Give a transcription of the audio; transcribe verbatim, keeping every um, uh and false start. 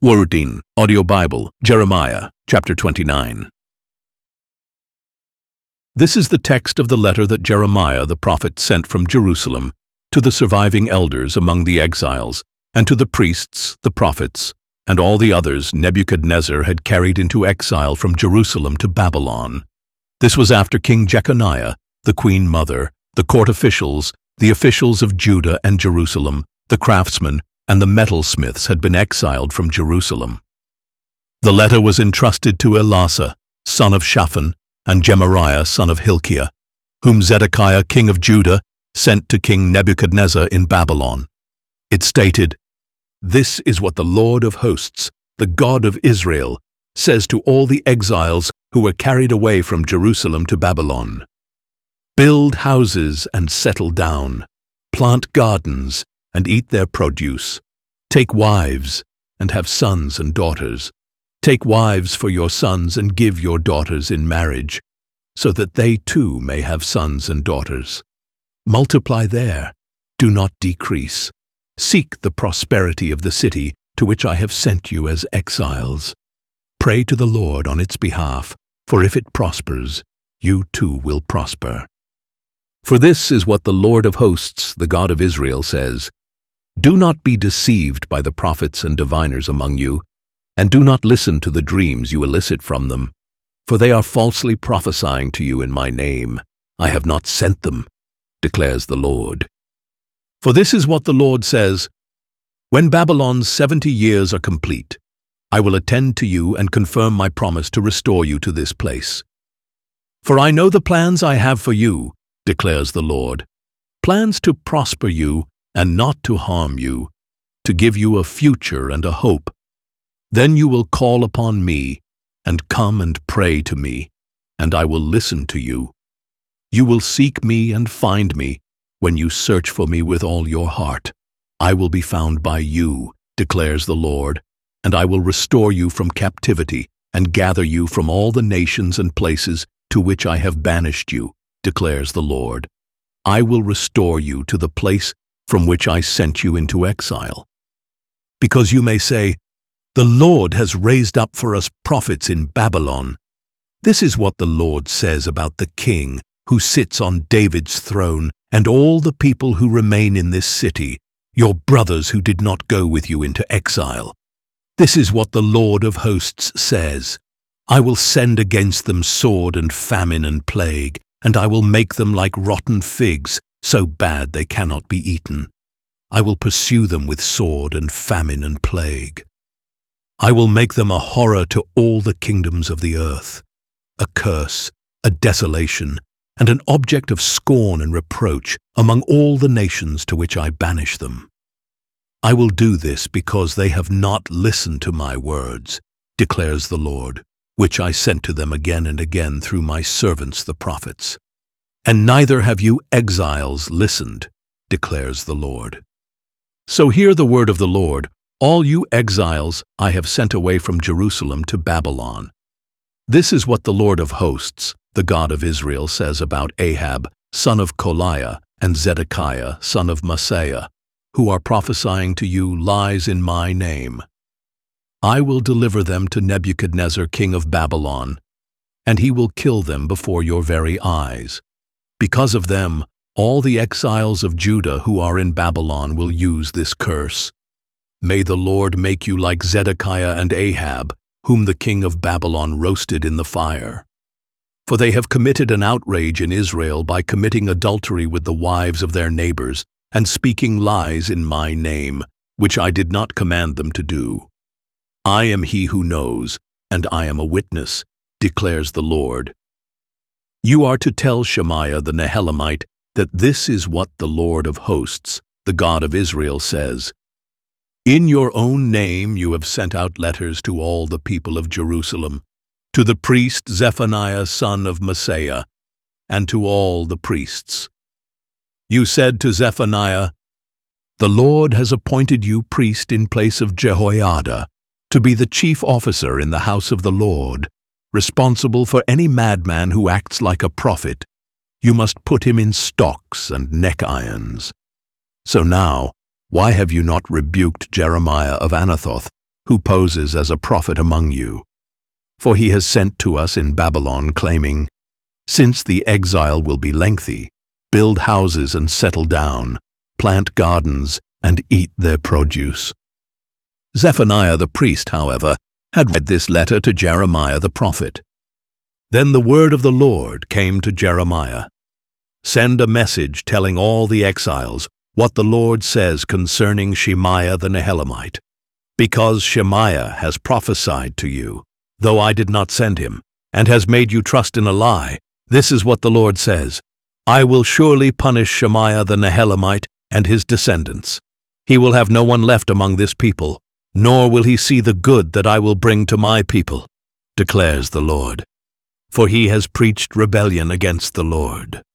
Wordin, Audio Bible, Jeremiah, chapter twenty-nine. This is the text of the letter that Jeremiah the prophet sent from Jerusalem to the surviving elders among the exiles, and to the priests, the prophets, and all the others Nebuchadnezzar had carried into exile from Jerusalem to Babylon. This was after King Jeconiah, the queen mother, the court officials, the officials of Judah and Jerusalem, the craftsmen, and the metalsmiths had been exiled from Jerusalem. The letter was entrusted to Elasah, son of Shaphan, and Gemariah, son of Hilkiah, whom Zedekiah, king of Judah, sent to King Nebuchadnezzar in Babylon. It stated, "This is what the Lord of hosts, the God of Israel, says to all the exiles who were carried away from Jerusalem to Babylon. Build houses and settle down, plant gardens and eat their produce. Take wives and have sons and daughters. Take wives for your sons and give your daughters in marriage, so that they too may have sons and daughters. Multiply there, do not decrease. Seek the prosperity of the city to which I have sent you as exiles. Pray to the Lord on its behalf, for if it prospers, you too will prosper. For this is what the Lord of hosts, the God of Israel, says, Do not be deceived by the prophets and diviners among you, and do not listen to the dreams you elicit from them, for they are falsely prophesying to you in my name. I have not sent them, declares the Lord. For this is what the Lord says, When Babylon's seventy years are complete, I will attend to you and confirm my promise to restore you to this place. For I know the plans I have for you, declares the Lord, plans to prosper you and not to harm you, to give you a future and a hope. Then you will call upon me and come and pray to me, and I will listen to you. You will seek me and find me when you search for me with all your heart. I will be found by you, declares the Lord, and I will restore you from captivity and gather you from all the nations and places to which I have banished you, declares the Lord. I will restore you to the place from which I sent you into exile. Because you may say, The Lord has raised up for us prophets in Babylon. This is what the Lord says about the king who sits on David's throne and all the people who remain in this city, your brothers who did not go with you into exile. This is what the Lord of hosts says. I will send against them sword and famine and plague, and I will make them like rotten figs, so bad they cannot be eaten. I will pursue them with sword and famine and plague. I will make them a horror to all the kingdoms of the earth, a curse, a desolation, and an object of scorn and reproach among all the nations to which I banish them. I will do this because they have not listened to my words, declares the Lord, which I sent to them again and again through my servants the prophets. And neither have you exiles listened, declares the Lord. So hear the word of the Lord, all you exiles I have sent away from Jerusalem to Babylon. This is what the Lord of hosts, the God of Israel, says about Ahab, son of Koliah, and Zedekiah, son of Maaseiah, who are prophesying to you lies in my name. I will deliver them to Nebuchadnezzar, king of Babylon, and he will kill them before your very eyes. Because of them, all the exiles of Judah who are in Babylon will use this curse. May the Lord make you like Zedekiah and Ahab, whom the king of Babylon roasted in the fire. For they have committed an outrage in Israel by committing adultery with the wives of their neighbors and speaking lies in my name, which I did not command them to do. I am he who knows, and I am a witness, declares the Lord. You are to tell Shemaiah the Nehelamite that this is what the Lord of hosts, the God of Israel, says. In your own name you have sent out letters to all the people of Jerusalem, to the priest Zephaniah son of Maaseiah, and to all the priests. You said to Zephaniah, The Lord has appointed you priest in place of Jehoiada, to be the chief officer in the house of the Lord, responsible for any madman who acts like a prophet. You must put him in stocks and neck irons. So now, why have you not rebuked Jeremiah of Anathoth, who poses as a prophet among you. For he has sent to us in Babylon, claiming, "Since the exile will be lengthy, build houses and settle down, plant gardens and eat their produce." Zephaniah the priest, however, had read this letter to Jeremiah the prophet. Then the word of the Lord came to Jeremiah. "Send a message telling all the exiles what the Lord says concerning Shemaiah the Nehelamite. Because Shemaiah has prophesied to you, though I did not send him, and has made you trust in a lie, this is what the Lord says: I will surely punish Shemaiah the Nehelamite and his descendants. He will have no one left among this people, nor will he see the good that I will bring to my people, declares the Lord. For he has preached rebellion against the Lord."